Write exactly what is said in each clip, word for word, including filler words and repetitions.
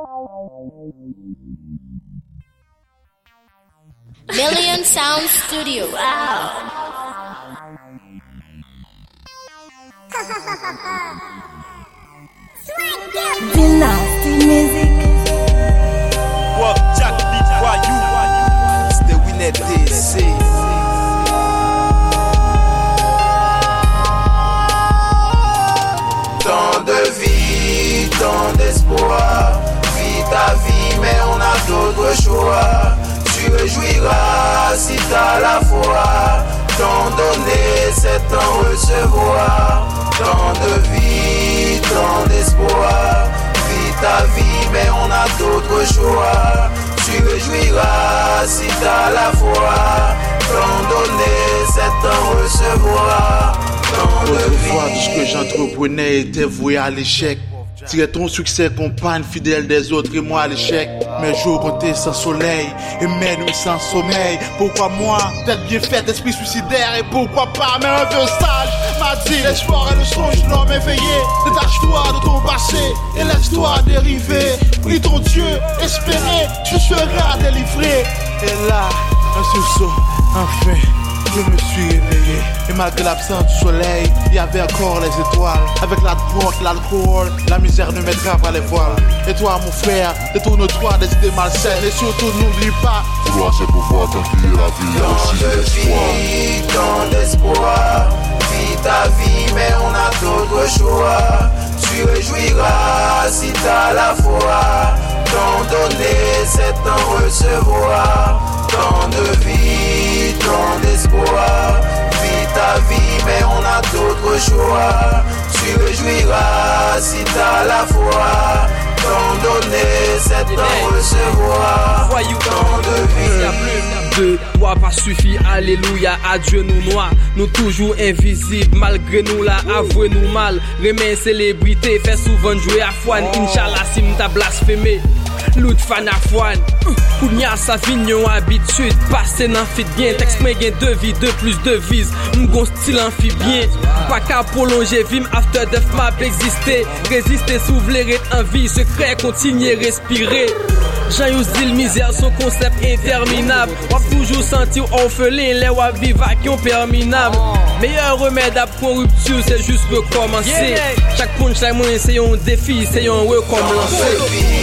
Million Sound Studio. Wow. Dynasty Music. What Jack beat for you? It's the winner D C. Tant de vie, tant d'espoir. Vis ta vie, mais on a d'autres choix. Tu réjouiras si t'as la foi. Tant donner, c'est en recevoir. Tant de vie, tant d'espoir. Vis ta vie, mais on a d'autres choix. Tu réjouiras si t'as la foi. Tant donner, c'est en recevoir. Tant de vie. Autrefois, tout ce que j'entreprenais était voué à l'échec. Tirer ton succès, compagne fidèle des autres et moi à l'échec. Mes jours comptaient sans soleil et mes nuits sans sommeil. Pourquoi moi, tête bien faite, esprit suicidaire? Et pourquoi pas, mais un vieux sage m'a dit l'espoir et le songe de l'homme éveillé. Détache-toi de ton passé et laisse-toi dériver. Prie ton Dieu, espérer, tu seras délivré. Et là, un sursaut, enfin je me suis réveillé. Et malgré l'absence du soleil, il y avait encore les étoiles. Avec la drogue, l'alcool, la misère ne mettra pas les voiles. Et toi mon frère, détourne-toi des idées malsaines. Et surtout n'oublie pas, vouloir c'est pouvoir t'enfuir la vie, aussi l'espoir. Tant d'espoir, vis ta vie mais on a d'autres choix. Tu réjouiras si t'as la foi. Tant donner, c'est en recevoir. Tant de vie, tant d'espoir. Vis ta vie, mais on a d'autres choix. Tu réjouiras si t'as la foi. Tant donner, c'est en recevoir. Tant de vie. De toi pas suffit, alléluia, à Dieu nous noie. Nous toujours invisibles, malgré nous là, avouez nous mal. Remets célébrité, fait souvent jouer à foine. Inch'Allah si m'ta blasphémé. L'autre fan à foine. Kounya sa vignon habitude. Passé nan fit bien. Texte mais gain deux vies, deux plus de vis. M'gon style amphibien. Pas qu'à prolonger vim after death map exister. Résister, s'ouvrir en vie. Secret, continuer, respirer. Jean-Yous dit misère, son concept interminable. Wap toujours sentir orphelin, les wap vivactions perminables. Meilleur remède à corruption, c'est juste recommencer. Chaque punchline, c'est un défi, c'est un recommencer.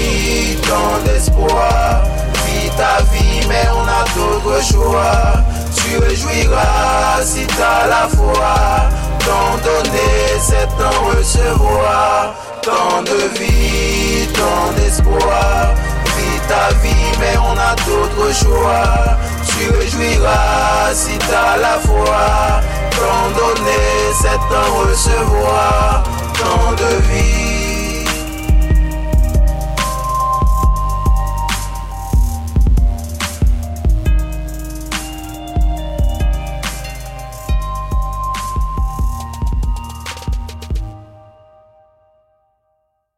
Tant d'espoir, vis ta vie, mais on a d'autres choix. Tu réjouiras si t'as la foi. Tant donner, c'est en recevoir. Tant de vie, tant d'espoir. Vis ta vie, mais on a d'autres choix. Tu réjouiras si t'as la foi. Tant donner, c'est en recevoir. Tant de vie.